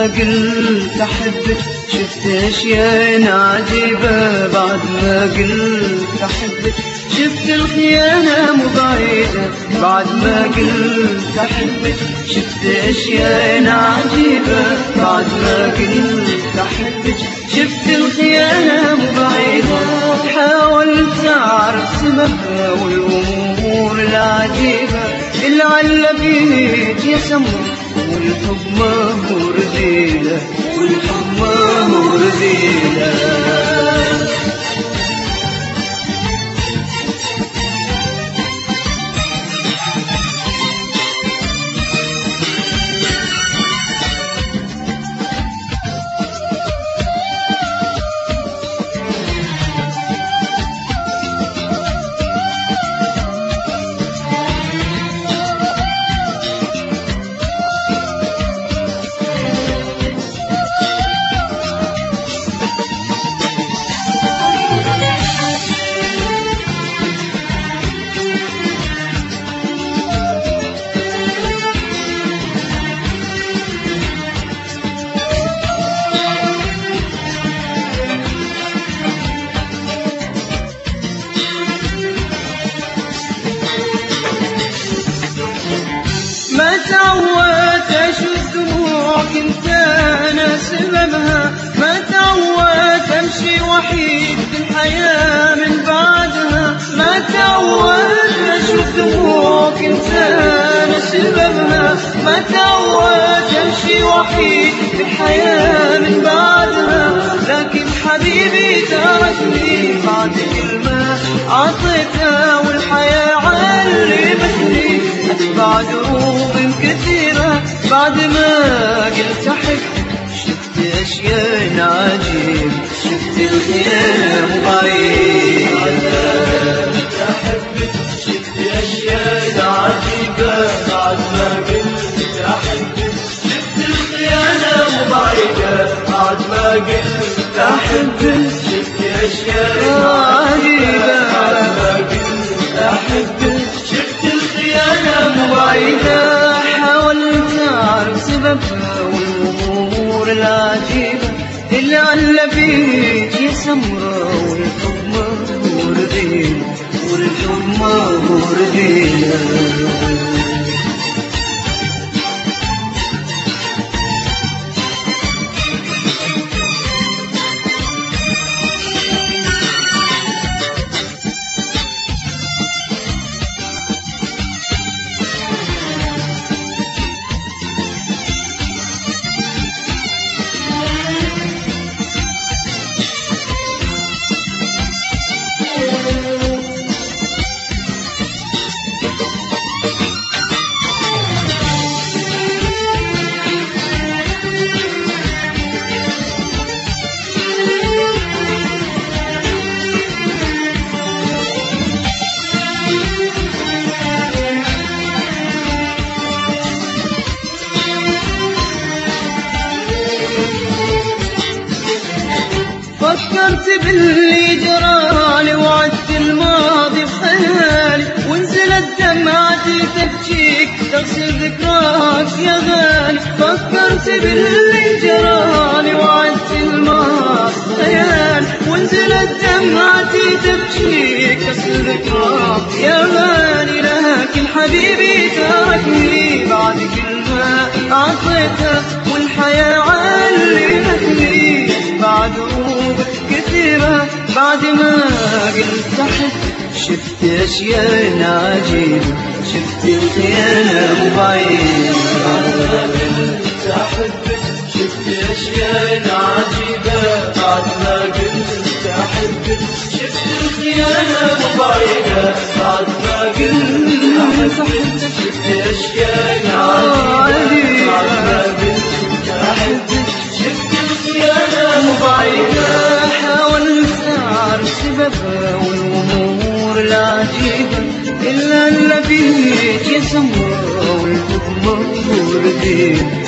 قلت أحبك شفت أشياء عجيبة، بعد ما قلت أحبك شفت الخيانة مبعدة، بعد ما قلت أحبك شفت أشياء عجيبة، بعد ما قلت أحبك شفت الخيانة مبعدة. حاولت أعرف سببها والأمور العجيبة اللي علّ بيك يا سمر، والحب ما هو رذيلة، والحب ما هو رذيلة. ما تعودت أشوف دموعك انت أنا سببها، ما تعودت أمشي وحيد في الحياة من بعدها، ما تعودت أشوف دموعك انت أنا سببها، ما تعودت أمشي وحيد في الحياة من بعدها. لكن حبيبي تركني بعد كلمة عطيتها، والحياة علمتني أتبع دروب كثيرة. بعد ما قلت أحبك شفت أشياء عجيبة، شفت الخيانة مبعدة. قلت أحبك شفت أشياء عجيبة، بعد ما قلت أحبك شفت الخيانة مبعدة. بعد ما قلت أحبك شفت أشياء عجيبة، بعد ما قلت أحبك شفت الخيانة مبعدة. حاولت أعرف سببها والأمور العجيبة اللي علّ بيك يا سمرة، والحب ما هو رذيلة، والحب ما هو رذيلة. فكرت باللي جرالي وعدت الماضي بخيالي، ونزلت دمعتي تبكيك تغسل ذكراك يا غالي. فكرت باللي جرالي وعدت الماضي بخيالي، ونزلت دمعتي تبكيك تغسل ذكراك يا غالي. لكن حبيبي تركني بعد كلمة أعطيتها، والحياة علمتني بعد دروب كثيرة. بعد ما قلت أحبك شفت أشياء عجيبة، شفت الخيانة مبعدة. بعد ما قلت أحبك شفت أشياء عجيبة، بعد ما قلت أحبك شفت الخيانة مبعدة. بعد ما قلت أحبك شفت أشياء عجيبة، بعد ما قلت أحبك شفت الخيانة مبعدة. حاولت أعرف سببها والأمور العجيبة اللي علّ بيك يا سمرة، والحب ما هو رذيلة،